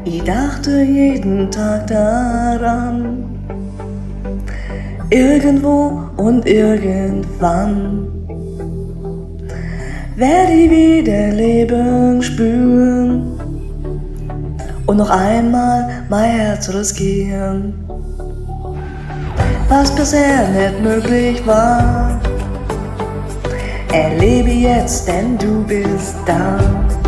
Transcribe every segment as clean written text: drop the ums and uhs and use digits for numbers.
Ich dachte jeden Tag daran, irgendwo und irgendwann werd ich wieder Leben spüren und noch einmal mein Herz riskieren. Was bisher nicht möglich war, erlebe jetzt, denn du bist da.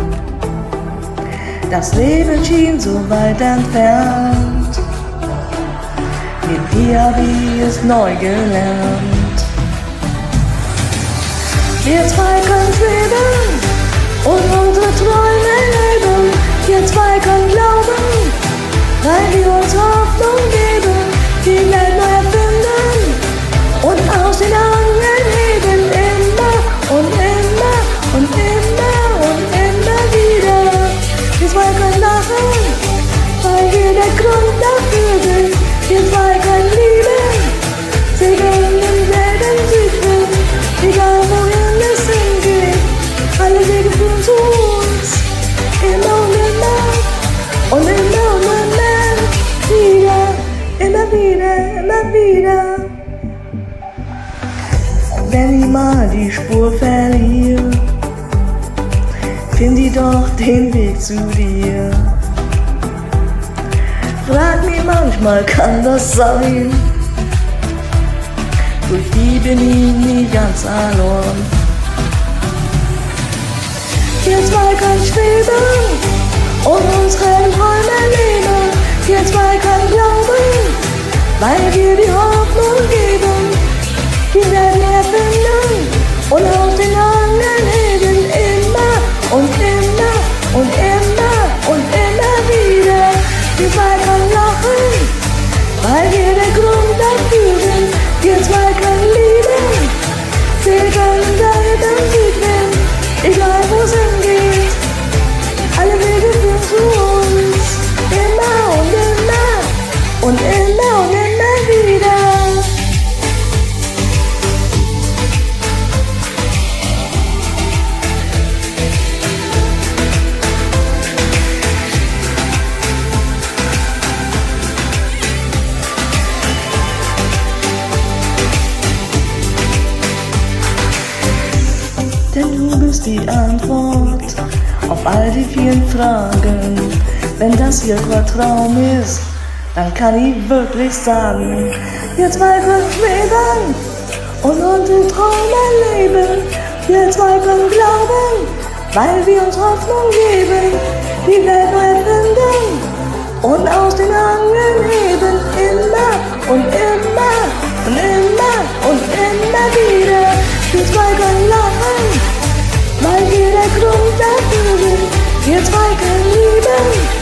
Das Leben schien so weit entfernt, mit dir hab ich es neu gelernt. Wir zwei können schweben und unsere Träume leben. Wir zwei können glauben, weil wir uns Hoffnung geben, die Welt neu erfinden und aus den Angeln heben. Immer und immer und immer und immer wieder. Wir zwei können lachen, weil wir der Grund dafür sind. Wir zwei können lieben, segeln im selben Südwind. Egal wohin es hingeht, alle Wege führen zu uns. Immer und immer und immer und immer wieder. Immer wieder, immer wieder. Wenn ich mal die Spur verliere, find ich doch den Weg zu dir. Frag mich manchmal, kann das sein? Durch die bin ich nie ganz allein. Wir zwei können schweben und unsere Träume leben. Wir zwei können glauben, weil wir die Hoffnung geben. Die werden erfinden und aus den Angeln heben. Immer und immer und immer und immer wieder. Wir zwei können lachen, weil wir der Grund dafür sind. Wir zwei können lieben, segeln im selben Südwind. Egal wo es hingeht, alle Wege führen zu uns. Immer und immer und immer und immer wieder. Denn du bist die Antwort auf all die vielen Fragen. Wenn das hier grad Traum ist, dann kann ich wirklich sagen, wir zwei können schweben und unsere Träume leben. Wir zwei können glauben, weil wir uns Hoffnung geben, die Welt neu erfinden und aus den Angeln heben. Immer und immer und immer und immer wieder. Wir zwei können lachen, weil wir der Grund dafür sind. Wir zwei können lieben,